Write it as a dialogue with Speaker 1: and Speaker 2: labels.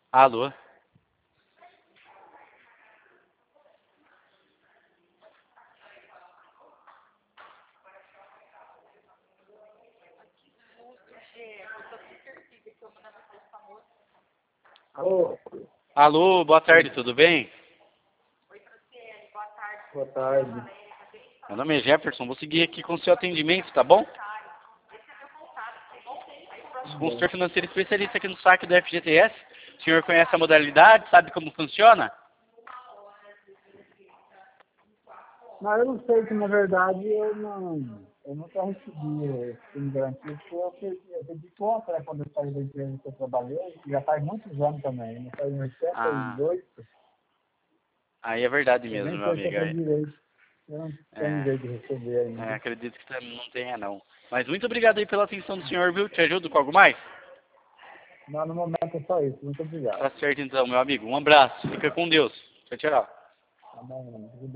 Speaker 1: Alô?
Speaker 2: Alô,
Speaker 1: Alô, boa tarde, tudo bem?
Speaker 2: boa tarde.
Speaker 1: Meu nome é Jefferson, vou seguir aqui com o seu atendimento, tá bom? Consultor financeiro especialista aqui no saque do FGTS. O senhor conhece a modalidade, sabe como funciona?
Speaker 2: Não, eu não sei que, na verdade, eu nunca recebi esse fundo garantido, porque eu pedi conta, né, quando eu saí da empresa que eu trabalhei, que já faz muitos anos também, não faz uns
Speaker 1: Ah,
Speaker 2: 78,
Speaker 1: aí é verdade
Speaker 2: eu
Speaker 1: mesmo,
Speaker 2: nem
Speaker 1: meu
Speaker 2: sei se eu
Speaker 1: amigo.
Speaker 2: tenho direito, eu não tenho
Speaker 1: É,
Speaker 2: direito de receber ainda.
Speaker 1: acredito que não tenha, não. Mas muito obrigado aí pela atenção do senhor, viu? Te ajudo com algo mais?
Speaker 2: Não, no momento é só isso, muito obrigado.
Speaker 1: Tá certo então, meu amigo. Um abraço. Fica com Deus. Tchau, tchau.
Speaker 2: Tá bom,